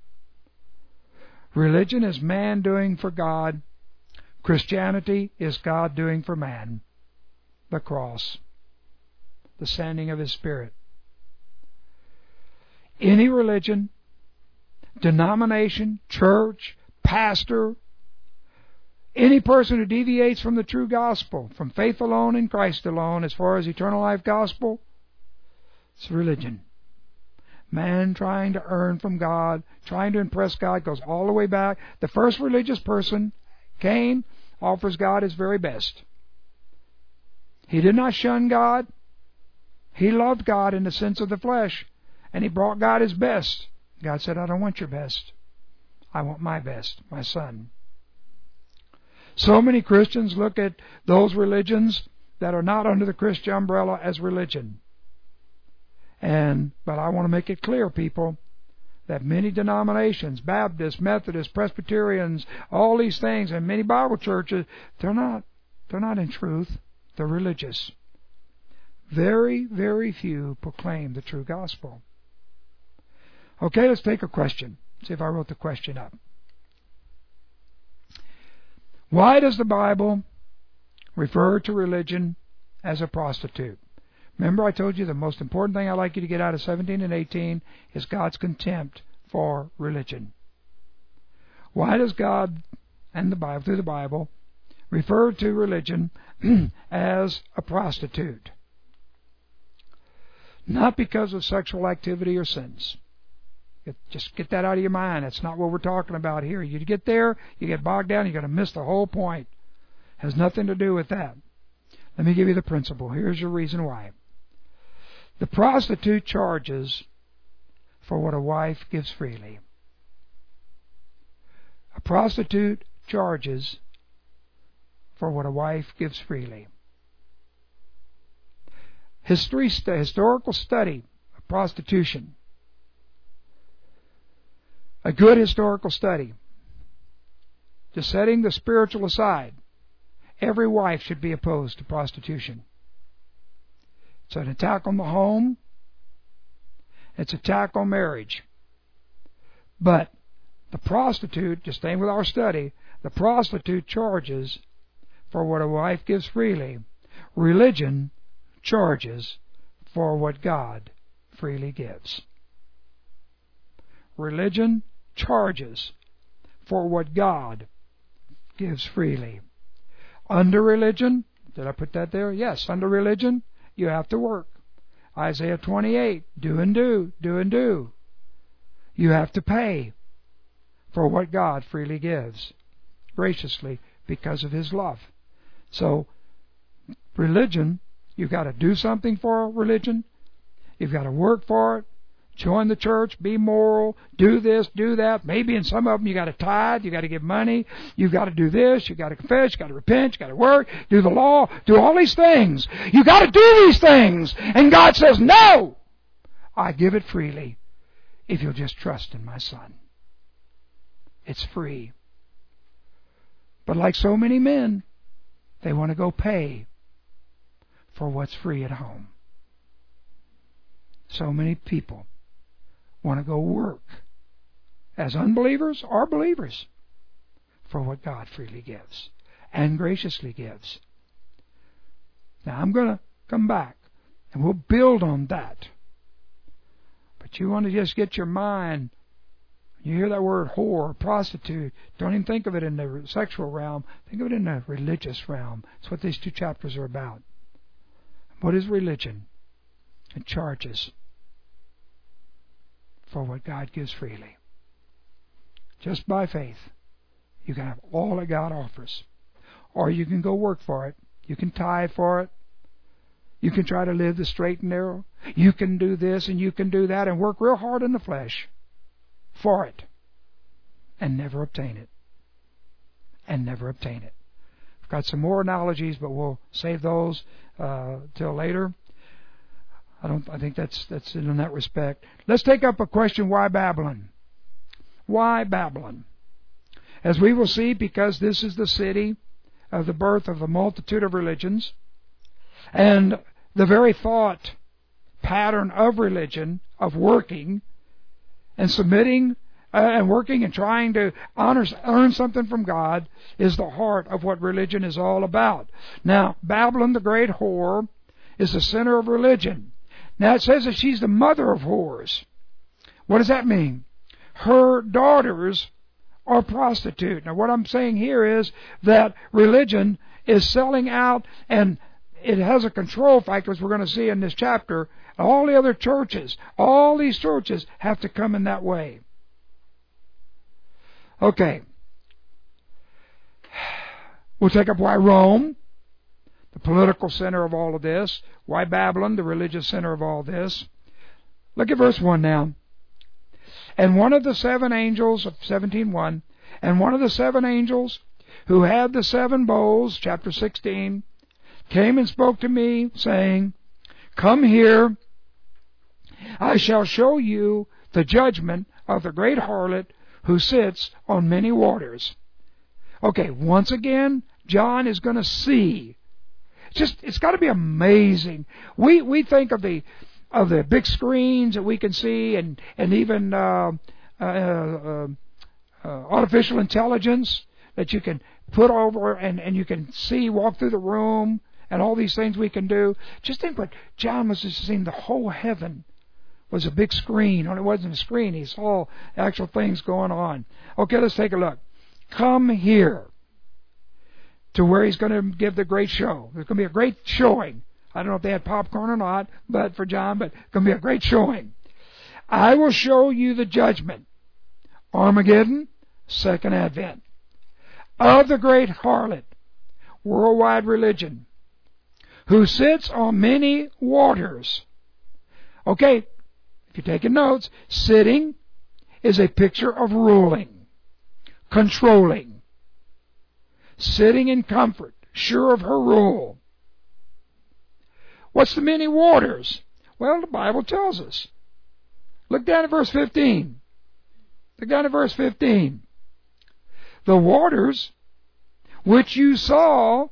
Religion is man doing for God. Christianity is God doing for man. The cross. The sending of His Spirit. Any religion, denomination, church, pastor, any person who deviates from the true gospel, from faith alone in Christ alone, as far as eternal life gospel, it's religion. Man trying to earn from God, trying to impress God, goes all the way back. The first religious person, Cain, offers God his very best. He did not shun God. He loved God in the sense of the flesh, and he brought God his best. God said, I don't want your best. I want my best, my son. So many Christians look at those religions that are not under the Christian umbrella as religion. And but I want to make it clear, people, that many denominations, Baptists, Methodists, Presbyterians, all these things, and many Bible churches, they're not they're not in truth. They're religious. Very, very few proclaim the true gospel. Okay, let's take a question. See if I wrote the question up. Why does the Bible refer to religion as a prostitute? Remember, I told you the most important thing I'd like you to get out of seventeen and eighteen is God's contempt for religion. Why does God and the Bible, through the Bible, refer to religion as a prostitute? Not because of sexual activity or sins. Just get that out of your mind. That's not what we're talking about here. You get there, you get bogged down, you're going to miss the whole point. It has nothing to do with that. Let me give you the principle. Here's your reason why. The prostitute charges for what a wife gives freely. A prostitute charges for what a wife gives freely. History, historical study of prostitution. A good historical study. Just setting the spiritual aside, every wife should be opposed to prostitution. It's an attack on the home. It's an attack on marriage. But the prostitute, just staying with our study, the prostitute charges for what a wife gives freely. Religion charges for what God freely gives. Religion charges for what God gives freely. Under religion, did I put that there? Yes, under religion, you have to work. Isaiah twenty-eight, do and do, do and do. You have to pay for what God freely gives, graciously, because of His love. So, religion, you've got to do something for religion. You've got to work for it. Join the church, be moral, do this, do that. Maybe in some of them you got to tithe, you got to give money, you've got to do this, you got to confess, you got to repent, you got to work, do the law, do all these things. You got to do these things. And God says, no! I give it freely if you'll just trust in my Son. It's free. But like so many men, they want to go pay for what's free at home. So many people want to go work as unbelievers or believers for what God freely gives and graciously gives. Now I'm going to come back and we'll build on that. But you want to just get your mind, you hear that word whore, prostitute, don't even think of it in the sexual realm, think of it in the religious realm. That's what these two chapters are about. What is religion? It charges for what God gives freely. Just by faith, you can have all that God offers. Or you can go work for it. You can tithe for it. You can try to live the straight and narrow. You can do this and you can do that and work real hard in the flesh for it and never obtain it. And never obtain it. I've got some more analogies, but we'll save those uh, till later. I don't. I think that's that's in that respect. Let's take up a question: why Babylon? Why Babylon? As we will see, because this is the city of the birth of a multitude of religions, and the very thought pattern of religion, of working and submitting uh, and working and trying to honor, earn something from God, is the heart of what religion is all about. Now, Babylon, the great whore, is the center of religion. Now it says that she's the mother of whores. What does that mean? Her daughters are prostitute. Now what I'm saying here is that religion is selling out, and it has a control factor, as we're going to see in this chapter. All the other churches, all these churches have to come in that way. Okay. We'll take up why Rome, the political center of all of this. Why Babylon, the religious center of all this. Look at verse one now. And one of the seven angels of seventeen one, and one of the seven angels who had the seven bowls, chapter sixteen, came and spoke to me, saying, Come here, I shall show you the judgment of the great harlot who sits on many waters. Okay, once again, John is going to see just, it's got to be amazing. We we think of the of the big screens that we can see, and and even uh, uh, uh, uh, artificial intelligence that you can put over, and and you can see, walk through the room, and all these things we can do. Just think what John must have seen. The whole heaven was a big screen. When it wasn't a screen, he saw actual things going on. Okay, let's take a look. Come here to where he's going to give the great show. There's going to be a great showing. I don't know if they had popcorn or not, but for John, but it's going to be a great showing. I will show you the judgment, Armageddon, second advent, of the great harlot, worldwide religion, who sits on many waters. Okay, if you're taking notes, sitting is a picture of ruling, controlling, sitting in comfort, sure of her rule. What's the many waters? Well, the Bible tells us. Look down at verse fifteen. Look down at verse fifteen. The waters which you saw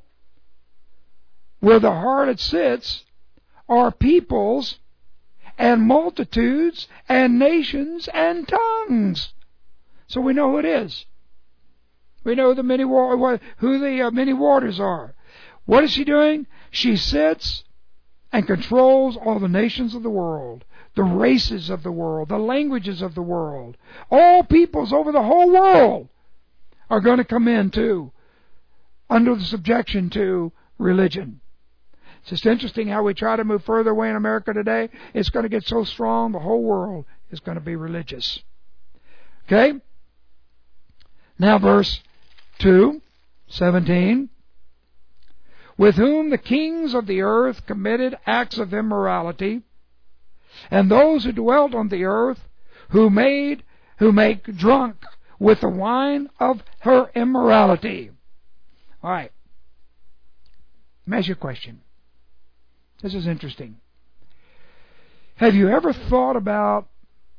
where the harlot sits are peoples and multitudes and nations and tongues. So we know who it is. We know the many wa- who the uh, many waters are. What is she doing? She sits and controls all the nations of the world, the races of the world, the languages of the world. All peoples over the whole world are going to come into, under the subjection to religion. It's just interesting how we try to move further away in America today. It's going to get so strong, the whole world is going to be religious. Okay? Now verse two, seventeen. With whom the kings of the earth committed acts of immorality, and those who dwelt on the earth, who made, who make drunk with the wine of her immorality. All right. Let me ask you a question. This is interesting. Have you ever thought about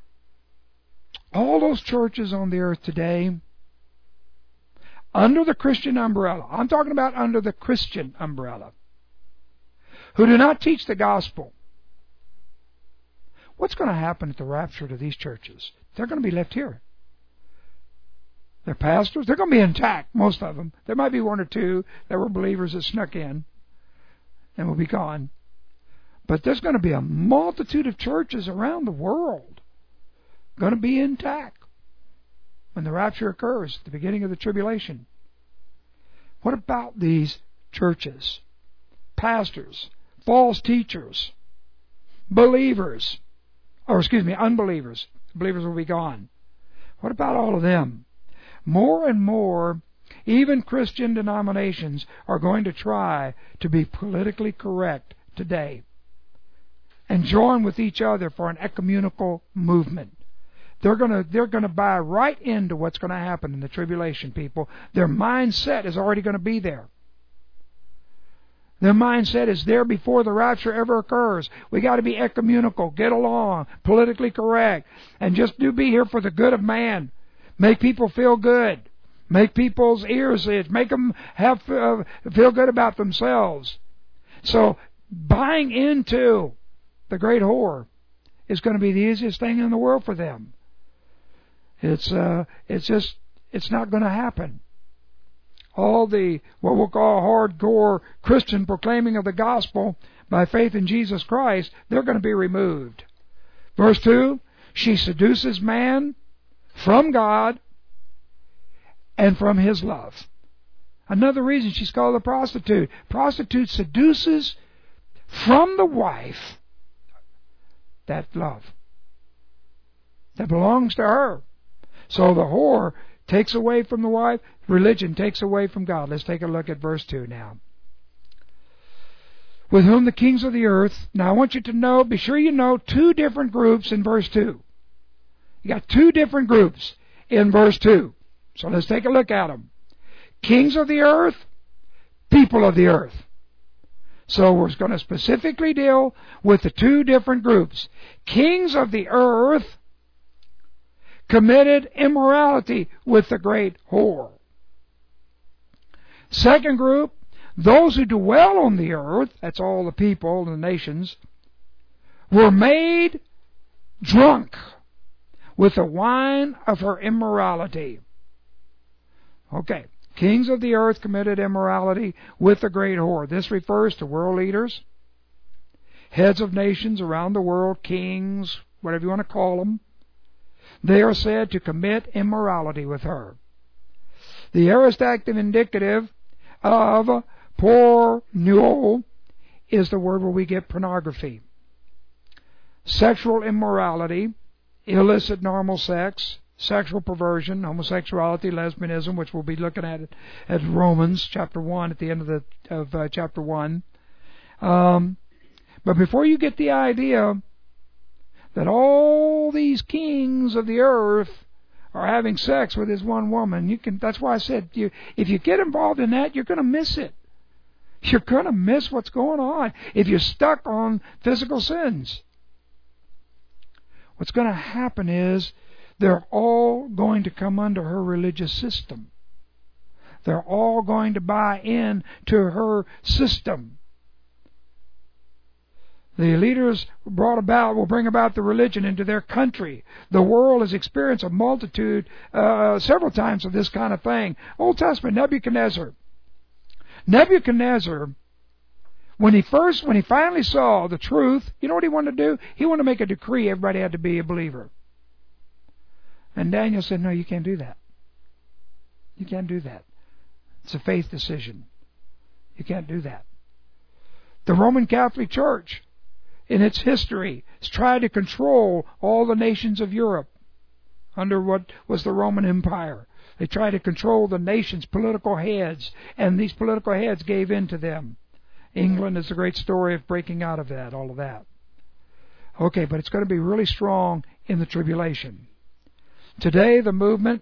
all those churches on the earth today under the Christian umbrella? I'm talking about under the Christian umbrella, who do not teach the gospel. What's going to happen at the rapture to these churches? They're going to be left here. Their pastors, they're going to be intact, most of them. There might be one or two that were believers that snuck in and will be gone. But there's going to be a multitude of churches around the world going to be intact when the rapture occurs at the beginning of the tribulation. What about these churches? Pastors, false teachers, believers, or excuse me, unbelievers. Believers will be gone. What about all of them? More and more, even Christian denominations are going to try to be politically correct today and join with each other for an ecumenical movement. They're going to they're going to buy right into what's going to happen in the tribulation, people. Their mindset is already going to be there. Their mindset is there before the rapture ever occurs. We got to be ecumenical, get along, politically correct, and just do be here for the good of man. Make people feel good. Make people's ears itch. Make them have uh, feel good about themselves. So buying into the great whore is going to be the easiest thing in the world for them. It's uh, it's just it's not going to happen. All the what we'll call hardcore Christian proclaiming of the gospel by faith in Jesus Christ, they're going to be removed. Verse two, she seduces man from God and from His love. Another reason she's called a prostitute. Prostitute seduces from the wife that love that belongs to her. So the whore takes away from the wife. Religion takes away from God. Let's take a look at verse two now. With whom the kings of the earth. Now I want you to know, be sure you know two different groups in verse two. You got two different groups in verse two. So let's take a look at them. Kings of the earth, people of the earth. So we're going to specifically deal with the two different groups. Kings of the earth committed immorality with the great whore. Second group, those who dwell on the earth, that's all the people, the nations, were made drunk with the wine of her immorality. Okay, kings of the earth committed immorality with the great whore. This refers to world leaders, heads of nations around the world, kings, whatever you want to call them. They are said to commit immorality with her. The aorist active indicative of pornuo is the word where we get pornography. Sexual immorality, illicit normal sex, sexual perversion, homosexuality, lesbianism, which we'll be looking at at Romans chapter one at the end of the of uh, chapter one. Um, but before you get the idea that all these kings of the earth are having sex with this one woman, you can. That's why I said, you, if you get involved in that, you're going to miss it. You're going to miss what's going on if you're stuck on physical sins. What's going to happen is they're all going to come under her religious system. They're all going to buy in to her system. The leaders brought about will bring about the religion into their country. The world has experienced a multitude, uh, several times of this kind of thing. Old Testament, Nebuchadnezzar. Nebuchadnezzar, when he first, when he finally saw the truth, you know what he wanted to do? He wanted to make a decree everybody had to be a believer. And Daniel said, no, you can't do that. You can't do that. It's a faith decision. You can't do that. The Roman Catholic Church, in its history, has tried to control all the nations of Europe under what was the Roman Empire. They tried to control the nation's political heads, and these political heads gave in to them. England is a great story of breaking out of that, all of that. Okay, but it's going to be really strong in the tribulation. Today, the movement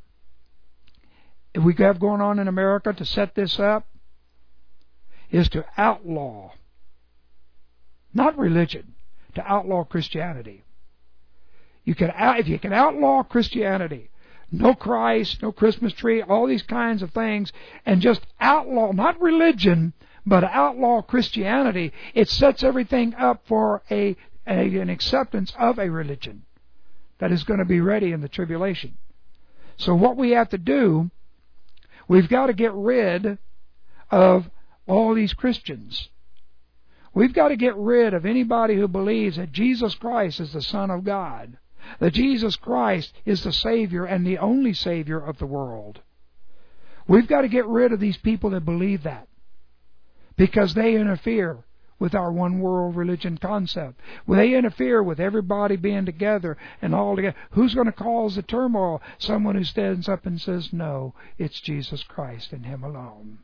we have going on in America to set this up is to outlaw, not religion, to outlaw Christianity. You can, if you can outlaw Christianity, no Christ, no Christmas tree, all these kinds of things, and just outlaw, not religion, but outlaw Christianity, it sets everything up for a, a an acceptance of a religion that is going to be ready in the tribulation. So what we have to do, we've got to get rid of all these Christians. We've got to get rid of anybody who believes that Jesus Christ is the Son of God, that Jesus Christ is the Savior and the only Savior of the world. We've got to get rid of these people that believe that, because they interfere with our one world religion concept. They interfere with everybody being together and all together. Who's going to cause the turmoil? Someone who stands up and says, no, it's Jesus Christ and Him alone.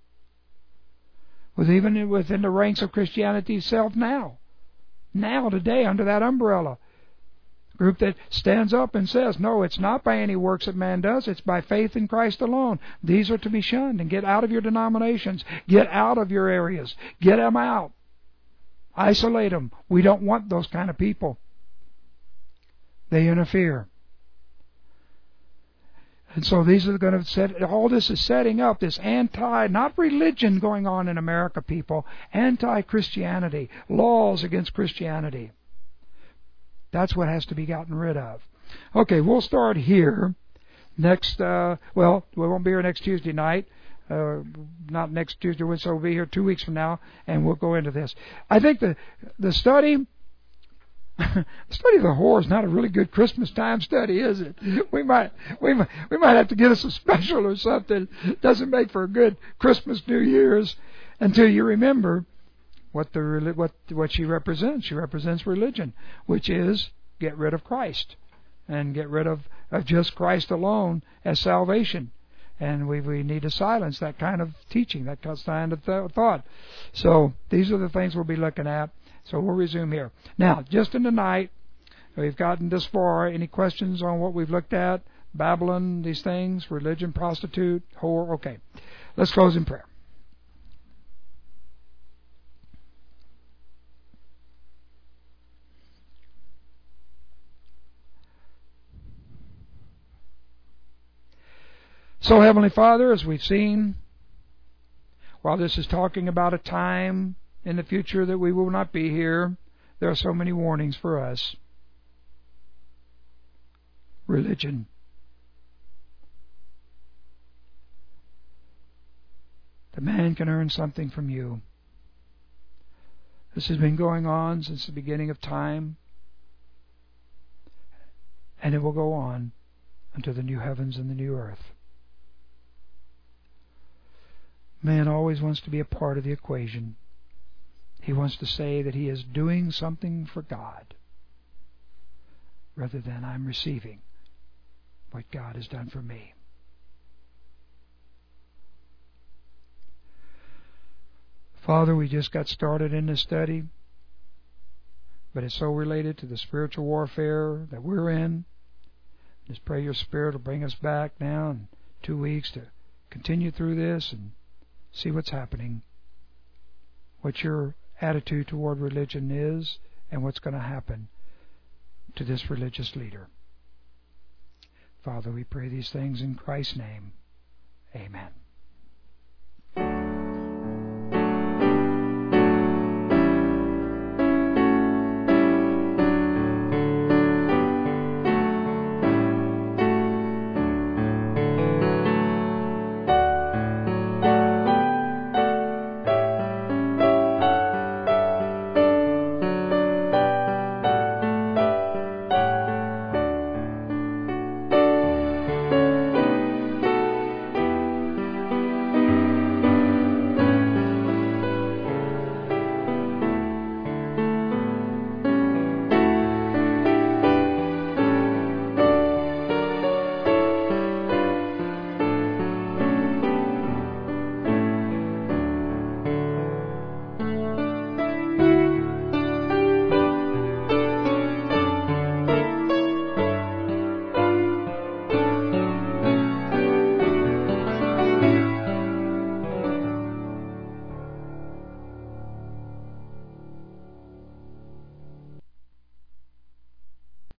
With even within the ranks of Christianity itself now. Now, today, under that umbrella. Group that stands up and says, no, it's not by any works that man does, it's by faith in Christ alone. These are to be shunned, and get out of your denominations. Get out of your areas. Get them out. Isolate them. We don't want those kind of people. They interfere. And so these are going to set, all this is setting up this anti, not religion going on in America, people, anti-Christianity, laws against Christianity. That's what has to be gotten rid of. Okay, we'll start here. Next, uh, well, we won't be here next Tuesday night. Uh, not next Tuesday, so we'll be here two weeks from now, and we'll go into this. I think the the study, the study of the whore is not a really good Christmas time study, is it? We might, we might, we might have to get us a special or something. It doesn't make for a good Christmas, New Year's, until you remember what the what what she represents. She represents religion, which is get rid of Christ and get rid of, of just Christ alone as salvation. And we we need to silence that kind of teaching, that kind of th- thought. So these are the things we'll be looking at. So we'll resume here. Now, just in the night, we've gotten this far. Any questions on what we've looked at? Babylon, these things, religion, prostitute, whore. Okay. Let's close in prayer. So, Heavenly Father, as we've seen, while this is talking about a time in the future that we will not be here, there are so many warnings for us. Religion. The man can earn something from you. This has been going on since the beginning of time, and it will go on until the new heavens and the new earth. Man always wants to be a part of the equation. He wants to say that he is doing something for God, rather than I'm receiving what God has done for me. Father, we just got started in this study, but it's so related to the spiritual warfare that we're in. Just pray your Spirit will bring us back now in two weeks to continue through this and see what's happening, what your attitude toward religion is, and what's going to happen to this religious leader. Father, we pray these things in Christ's name. Amen.